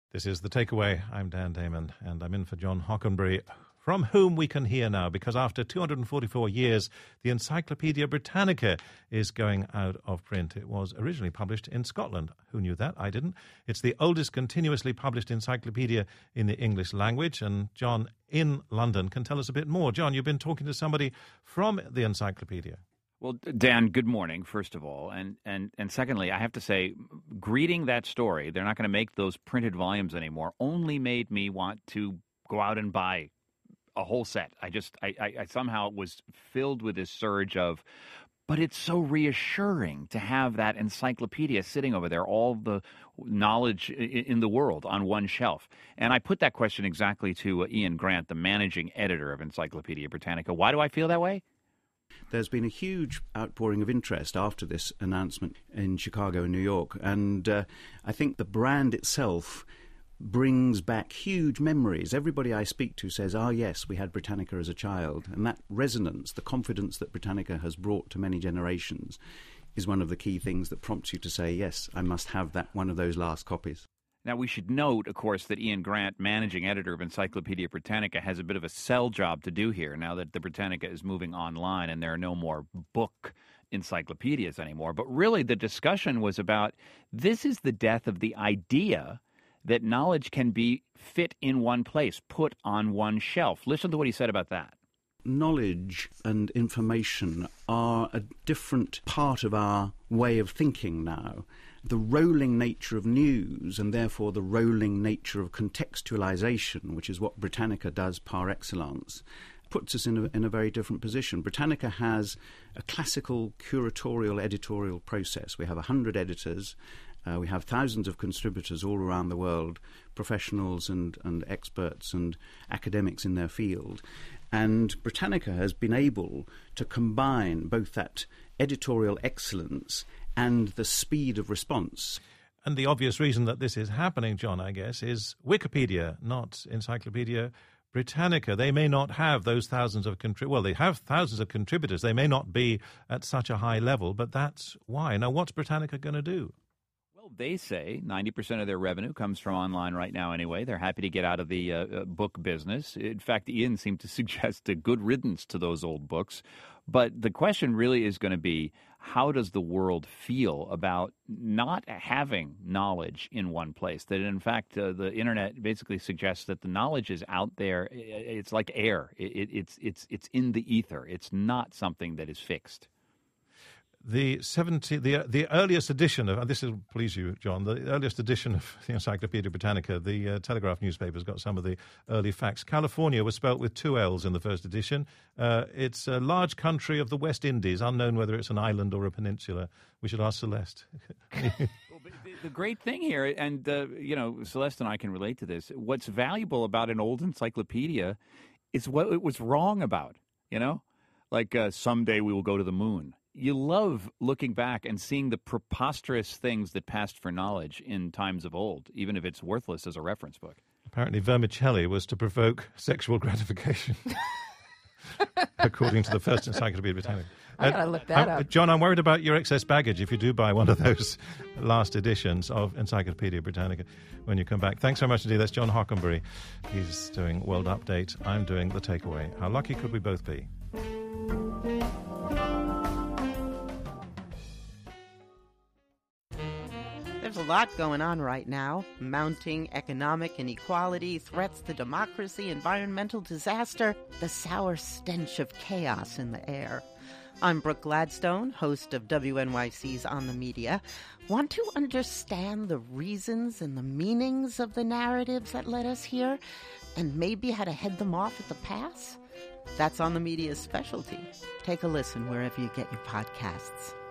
This is The Takeaway. I'm Dan Damon, and I'm in for John Hockenberry, from whom we can hear now, because after 244 years, the Encyclopaedia Britannica is going out of print. It was originally published in Scotland. Who knew that? I didn't. It's the oldest continuously published encyclopedia in the English language, and John in London can tell us a bit more. John, you've been talking to somebody from the Encyclopedia. Well, Dan, good morning, first of all. And secondly, I have to say, reading that story, they're not going to make those printed volumes anymore, only made me want to go out and buy a whole set. I somehow was filled with this surge of, but it's so reassuring to have that encyclopedia sitting over there, all the knowledge in the world on one shelf. And I put that question exactly to Ian Grant, the managing editor of Encyclopaedia Britannica. Why do I feel that way? There's been a huge outpouring of interest after this announcement in Chicago and New York, and I think the brand itself brings back huge memories. Everybody I speak to says, yes, we had Britannica as a child, and that resonance, the confidence that Britannica has brought to many generations is one of the key things that prompts you to say, yes, I must have that one of those last copies. Now, we should note, of course, that Ian Grant, managing editor of Encyclopaedia Britannica, has a bit of a sell job to do here now that the Britannica is moving online and there are no more book encyclopedias anymore. But really, the discussion was about this is the death of the idea that knowledge can be fit in one place, put on one shelf. Listen to what he said about that. Knowledge and information are a different part of our way of thinking now. The rolling nature of news, and therefore the rolling nature of contextualization, which is what Britannica does par excellence, puts us in a very different position. Britannica has a classical curatorial editorial process. We have 100 editors. We have thousands of contributors all around the world, professionals and experts and academics in their field. And Britannica has been able to combine both that editorial excellence and the speed of response. And the obvious reason that this is happening, John, I guess, is Wikipedia, not Encyclopaedia Britannica. They may not have those thousands of they have thousands of contributors. They may not be at such a high level, but that's why. Now, what's Britannica going to do? Well, they say 90% of their revenue comes from online right now anyway. They're happy to get out of the book business. In fact, Ian seemed to suggest a good riddance to those old books. But the question really is going to be, how does the world feel about not having knowledge in one place? That, in fact, the Internet basically suggests that the knowledge is out there. It's like air. It's in the ether. It's not something that is fixed. The earliest edition of, this will please you, John, the earliest edition of the Encyclopaedia Britannica, the Telegraph newspaper's got some of the early facts. California was spelt with 2 L's in the first edition. It's a large country of the West Indies, unknown whether it's an island or a peninsula. We should ask Celeste. The great thing here, and, Celeste and I can relate to this, what's valuable about an old encyclopedia is what it was wrong about, Like someday we will go to the moon. You love looking back and seeing the preposterous things that passed for knowledge in times of old, even if it's worthless as a reference book. Apparently vermicelli was to provoke sexual gratification, according to the first Encyclopedia Britannica. I gotta look that up. John, I'm worried about your excess baggage if you do buy one of those last editions of Encyclopaedia Britannica when you come back. Thanks so much indeed. That's John Hockenberry. He's doing World Update. I'm doing The Takeaway. How lucky could we both be? There's a lot going on right now. Mounting economic inequality, threats to democracy, environmental disaster, the sour stench of chaos in the air. I'm Brooke Gladstone, host of WNYC's On the Media. Want to understand the reasons and the meanings of the narratives that led us here, and maybe how to head them off at the pass? That's On the Media's specialty. Take a listen wherever you get your podcasts.